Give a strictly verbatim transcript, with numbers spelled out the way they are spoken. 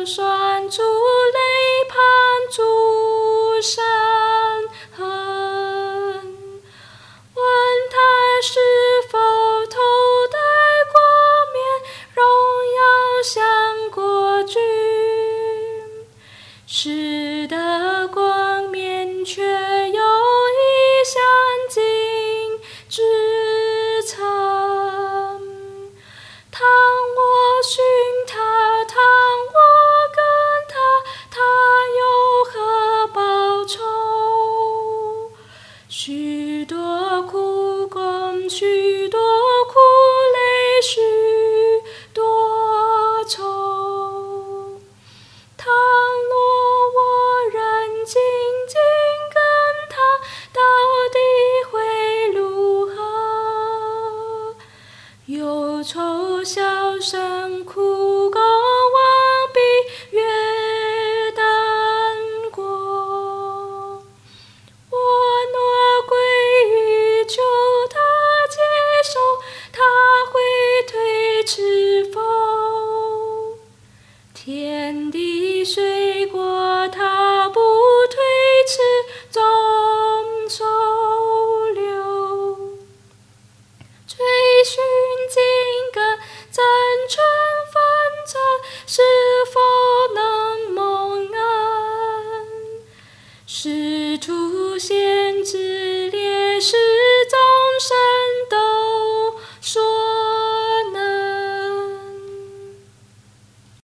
拴住肋旁诸山痕，问他是否头戴冠冕，荣耀向国君。是的，冠冕却有一项金之层。当我寻他，当我跟他，他有何报酬？许多苦功，许多苦累，许多愁。倘若我仍紧紧跟他，到底会如何？忧愁笑声，苦功忘毕，月淡过。我若归于求他接受，他会推迟否？天地水过，他不推迟，终收留。追寻紧跟，真诚纷争，是否能蒙恩？使徒先知